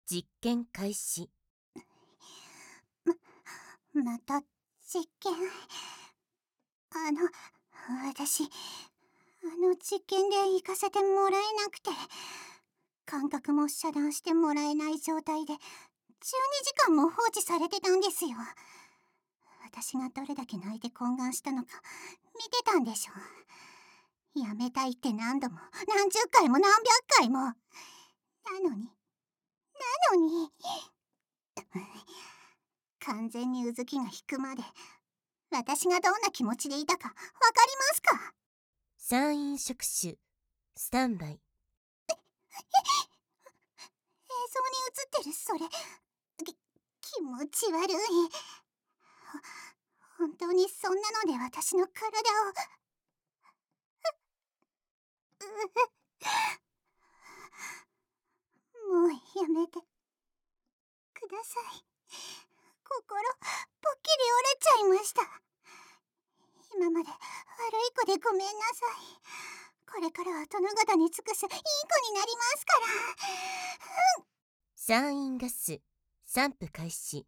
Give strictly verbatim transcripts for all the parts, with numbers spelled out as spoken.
実験開始。 ま、また実験。あの、私、あの実験で行かせてもらえなくて、感覚も遮断してもらえない状態で、じゅうにじかんも放置されてたんですよ。私がどれだけ泣いて懇願したのか、見てたんでしょ。やめたいって何度も、何十回も何百回も。なのに、なのに。完全にうずきが引くまで、私がどんな気持ちでいたかわかりますか？ 山陰触手スタンバイ。 映像に映ってるそれ、き、気持ち悪い。本当にそんなので私の体をもうやめてください。心ぽっきり折れちゃいました。今まで悪い子でごめんなさい。これからは殿方に尽くすいい子になりますから。 山陰ガス散布開始。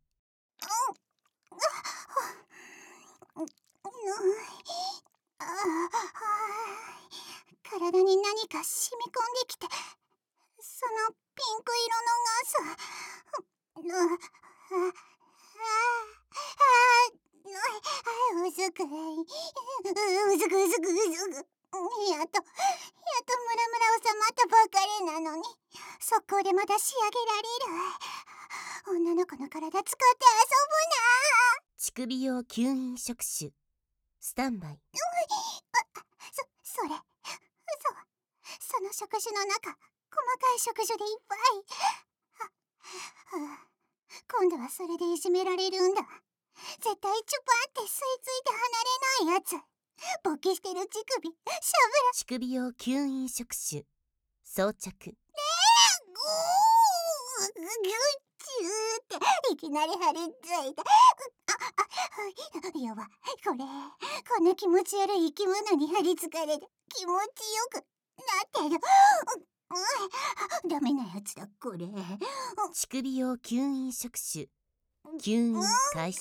体に何か染み込んできて、そのピンク色のガス、うずくい、うずくうずくうずく、やっと、やっとムラムラ収まったばかりなのに、速攻でまた仕上げられる。女の子の体使って遊ぶな。 乳首用吸引触手スタンバイ。 そ、それ、そ、その触手の中、細かい触手でいっぱい。は、はあ、今度はそれでいじめられるんだ。絶対チュパって吸い付いて離れないやつ。勃起してる乳首、しゃぶら。 乳首用吸引触手装着。 えー、ぐー、ぐっちゅーっていきなり張り付いた。あ、あ、やばい。これ、こんな気持ち悪い生き物に張り付かれて気持ちよくなってる。うん、ダメなやつだこれ。 乳首用吸引触手吸引開始。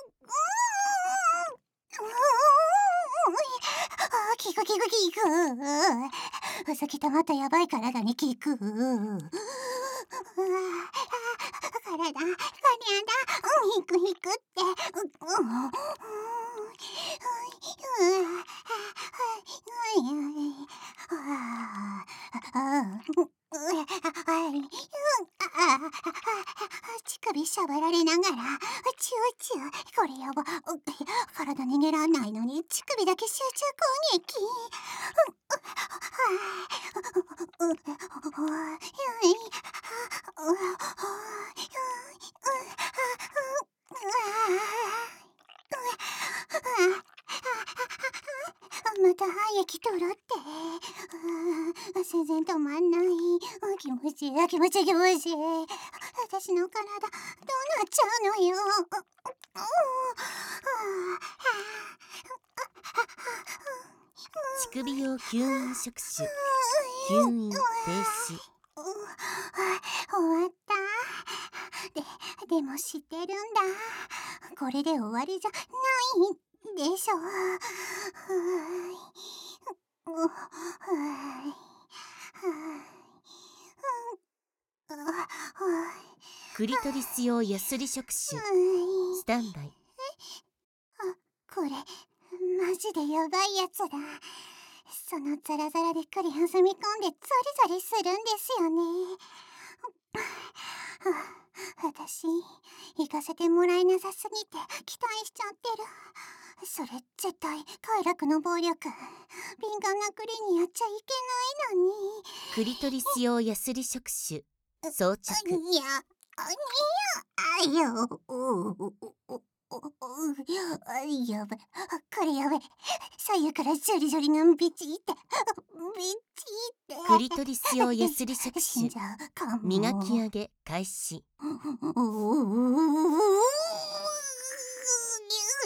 キクキクキク。ふざけたまたやばい体にキク。体、体、ヒクヒクって。乳首しゃぶられながらチューチュー。これやば。体逃げらんないのに乳首だけ集中攻撃。また廃液取ろって。全然止まんない。気持ちいい気持ちいい気持ちいい。私の体どうなっちゃうのよ。 乳首用吸引触手吸引停止。 終わった。で、でも知ってるんだ。これで終わりじゃないでしょ。 クリトリス用ヤスリ触手スタンバイ。 あ、これマジでやばいやつだ。そのザラザラでっくり挟み込んでゾリゾリするんですよね。私行かせてもらえなさすぎて期待しちゃってる。それ絶対快楽の暴力。敏感なクリにやっちゃいけないのに。 クリトリス用ヤスリ触手装着。 いや、いや、あよ。やばい、これやばい。左右からジョリジョリがビチってビチって。 クリトリス用ヤスリ触手死んじゃうかも。 磨き上げ開始。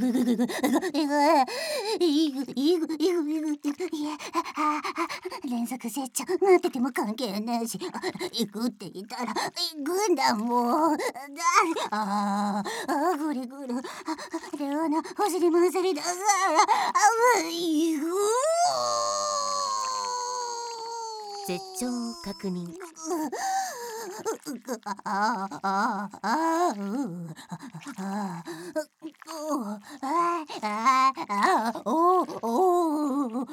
ぐぐぐぐ、いぐ、いぐ、いぐ、いぐ、いぐ、いぐ、いや、あ、あ、連続成長なってても関係ないし、行くって言ったら行くんだもん。だ、ああ、ぐりぐる、あ、レオナ、走り回されだ、あ、あ、いぐ。 絶頂を確認。 ああああうあああおお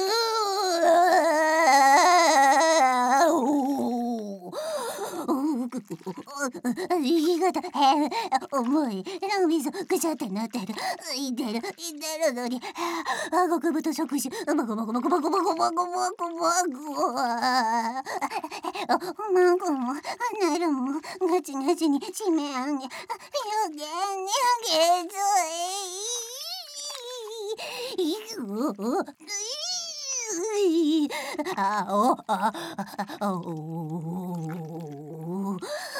お息がた重い。脳みそぐちゃってなってる。いてるいてるのに、あ極太食事まごまごまごまごまごまごまごまごまごもなるもガチガチに締め上げ、よけにあげずいいあおああお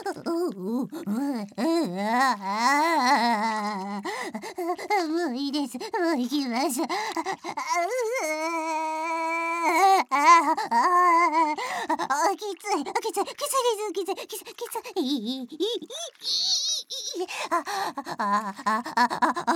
もういいです。もう行きます。あきついきついきついですきついきついきついあああああ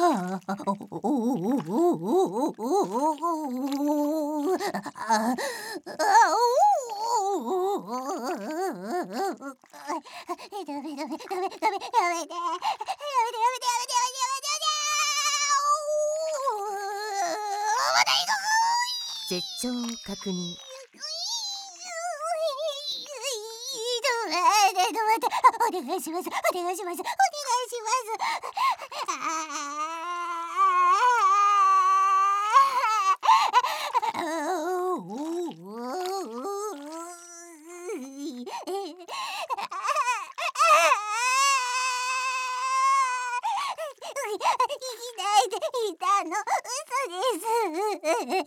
絶頂を確認。 お願いしますお願いしますお願いしますいたの嘘です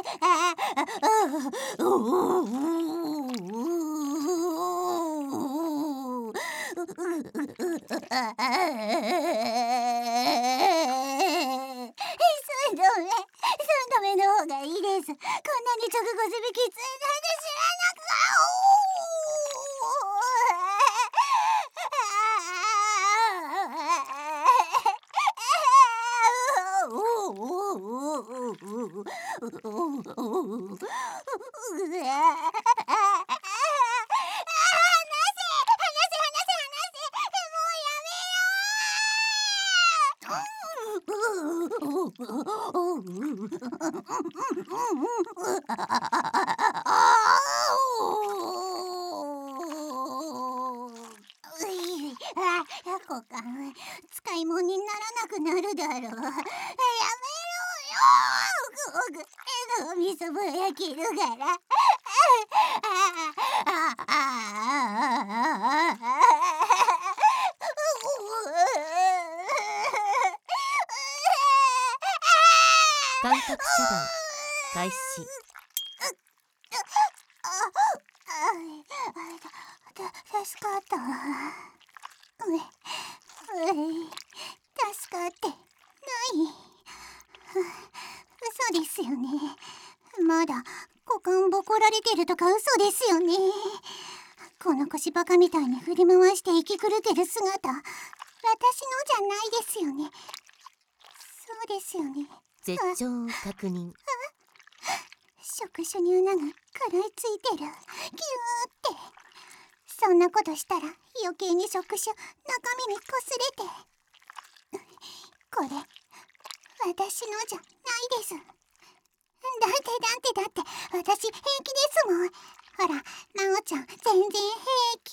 三度目三度目の方がいいです。こんなに直後するきついなんて知らなく股間使い物にならなくなるだろう。やめろよ脳みそぼやけるから感覚遮断開始。 助かった助かってない嘘ですよね。まだ股間ボコられてるとか嘘ですよね。この腰バカみたいに振り回して生き狂ってる姿、私のじゃないですよね。そうですよね。 絶頂を確認。 触手に穴が食らいついてる。ギューってそんなことしたら余計に触手中身にこすれて、これ私のじゃないです。だってだってだって私平気ですもん。ほらなおちゃん全然平気。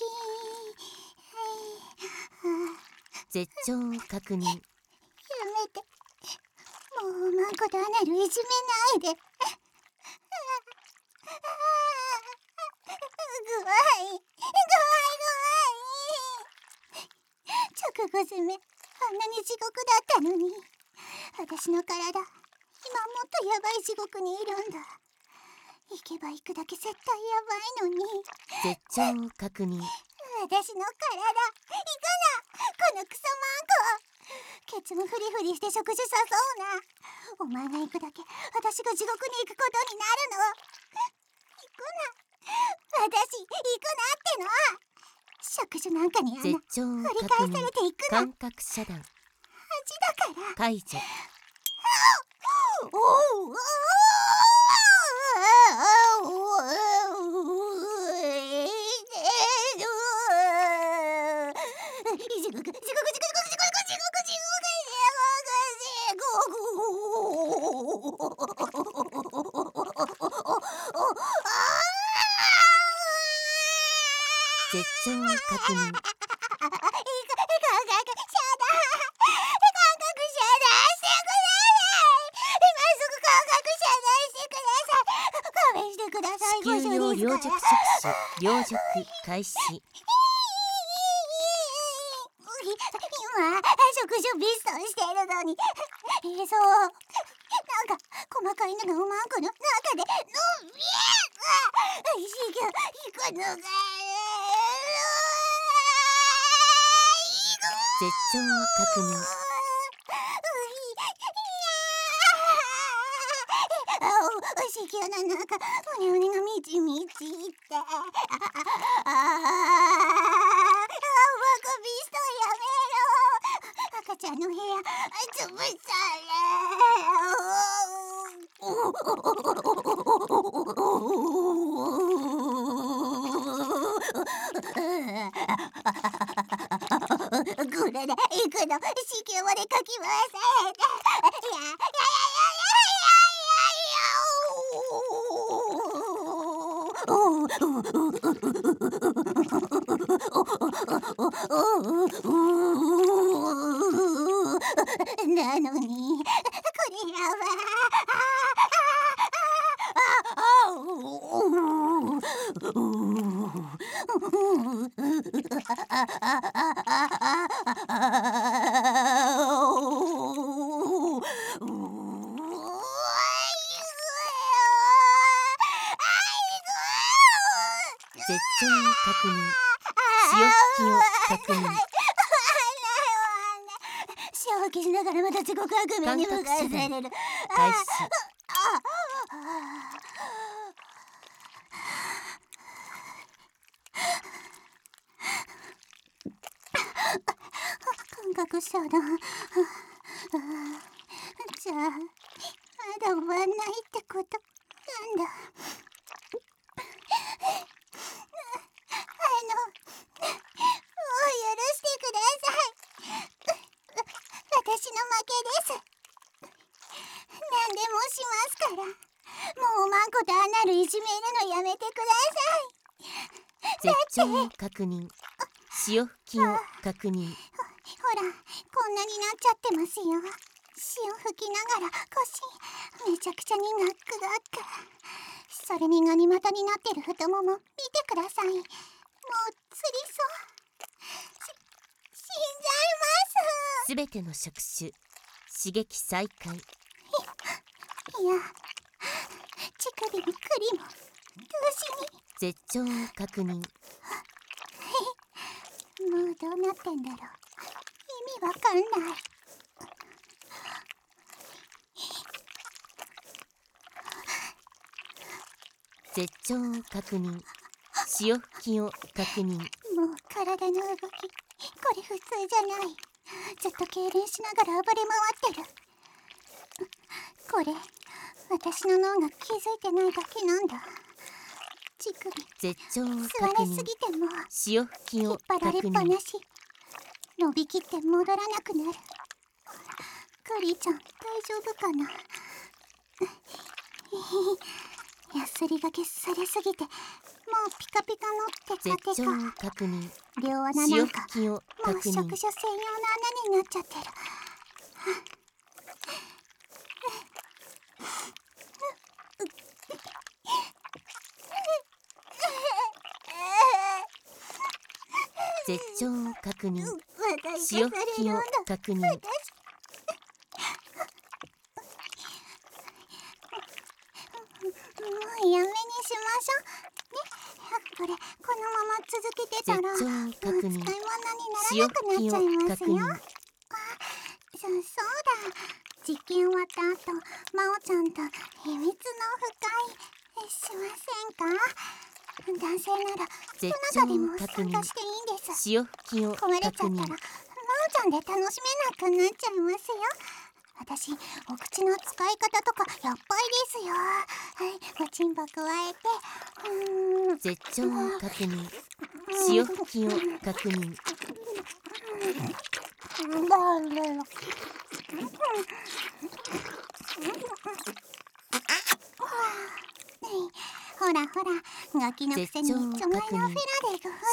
絶頂を確認。 やめて、もうマンコとアナルいじめないで。ぐわいぐわいぐわい。直後攻めあんなに地獄だったのに、私の体今もっとヤバい地獄にいるんだ。行けば行くだけ絶対ヤバいのに。 絶頂を確認。 私の体行くなこのクソマンコ。ケツもフリフリして触手さそうな。お前が行くだけ私が地獄に行くことになるの。行くな私行くなっての。触手なんかに穴絶頂を繰り確認。 返されていくな。 感覚遮断恥だから。 解除。 おお地獄地獄地獄地獄地獄地獄地獄地獄。 絶絶頂を確認。 感覚遮断感覚遮断してください。今すぐ感覚遮断してください。勘弁してください。 子宮用両ご熟所ですから。 触手両熟開始。 今触手ビストしているのに、えそうなんか細かいのがうまくの中でのびえ子宮引くのが絶頂を確認。 子宮の中うねうねがみちみちってああああビストやめろ。赤ちゃんの部屋潰されこれで行くの子宮までかき回されていやいやいやいやいやなのにこれやば絶頂を確認。潮吹きを確認。 潮吹きしながらまた地獄悪夢に向かわされる。 開始。 感覚遮断。じゃあまだ終わんないってことなんだ。私の負けです。何でもしますから。もうおまんことアナルいじめるのやめてください。 絶頂を確認。潮吹きを確認。 ほらこんなになっちゃってますよ。潮吹きながら腰めちゃくちゃにガックガック。それにガニ股になってる太もも見てください。もうつりそう。し死んじゃいます。 すべての触手刺激再開。 いや乳首も栗も同時に。 絶頂を確認。 もうどうなってんだろう。意味わかんない。 絶頂を確認。潮吹きを確認。 もう体の動きこれ普通じゃない。ずっと痙攣しながら暴れ回ってる。これ私の脳が気づいてないだけなんだ。乳首絶頂を吸確認。 われすぎても潮吹きを引っ張られ確認。 っぱなし。伸びきって戻らなくなる。クリちゃん大丈夫かな。やすりがけされすぎてもうピカピカのテカテ絶頂をカ。 確認。 両穴な潮んか吹きをもう確認。 触手専用の穴になっちゃってる。 絶頂を確認。 私潮吹きを確認。 もうやめにしましょうね。これこのまま続けてたら絶頂をもう確認。 使い物になら潮なくなっ吹きをちゃいますよ。 確認。 あ、そそうだ。実験終わった後、まおちゃんと秘密の深いしませんか。男性なら絶どなたでも頂を確認。 参加していいんです。 潮吹きを壊れちゃったら確認。 まおちゃんで楽しめなくなっちゃいますよ。私お口の使い方とかやっぱりですよ。はい、おちんぽ加えて、うーん、 絶頂を確認。潮吹きを確認。 ほらほら、ガキのくせにちょがいのフェラでご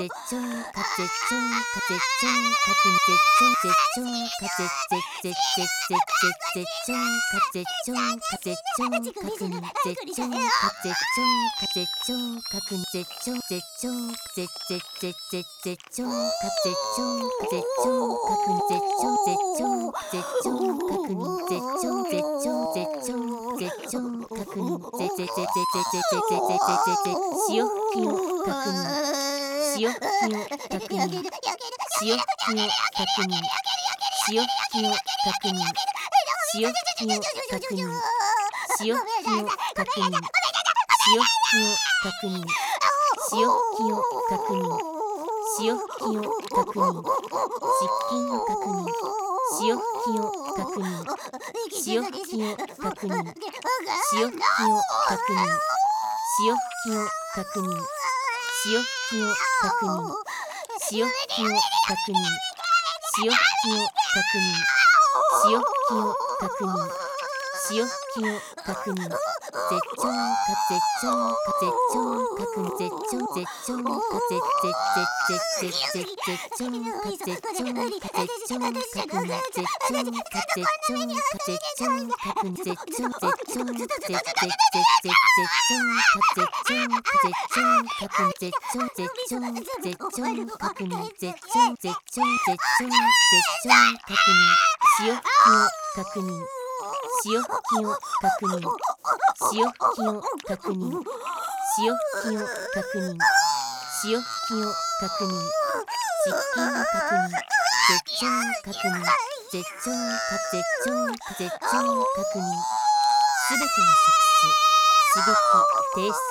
絶頂か絶頂か絶頂確認絶頂絶頂か絶絶絶絶絶絶絶頂か絶頂確認絶頂か絶頂か絶頂確認絶頂絶頂絶絶絶絶絶頂か絶頂か絶頂確認絶頂絶頂絶頂確認絶頂絶頂絶頂絶頂確認絶絶絶絶絶絶絶絶絶潮吹きを確認潮吹きを確認潮吹きを確認潮吹きを確認潮吹きを確認潮吹きを確認潮吹きを確認潮吹きを確認潮吹きを確認湿気を確認潮吹きを確認潮吹きを確認潮吹きを確認潮吹きを確認潮吹きを確認潮吹きを確認潮吹きを確認潮吹きを確認潮吹きを確認絶頂か絶頂か絶頂確認絶頂絶頂か絶絶絶絶絶絶頂か絶頂か絶頂確認絶頂か絶頂か絶頂確認絶頂絶頂絶絶絶絶絶頂か絶頂か絶頂確認絶頂絶頂絶頂確認絶頂絶頂絶頂絶頂確認潮吹きを確認潮吹きを確認潮吹きを確認潮吹きを確認潮吹きを確認湿気を確認絶頂確認絶頂か絶頂か絶頂確認すべての触手刺激停止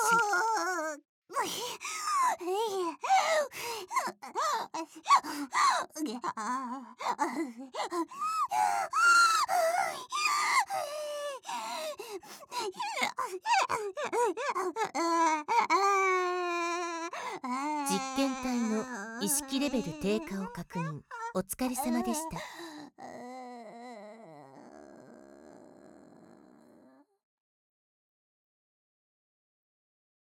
実験体の意識レベル低下を確認お疲れ様でした。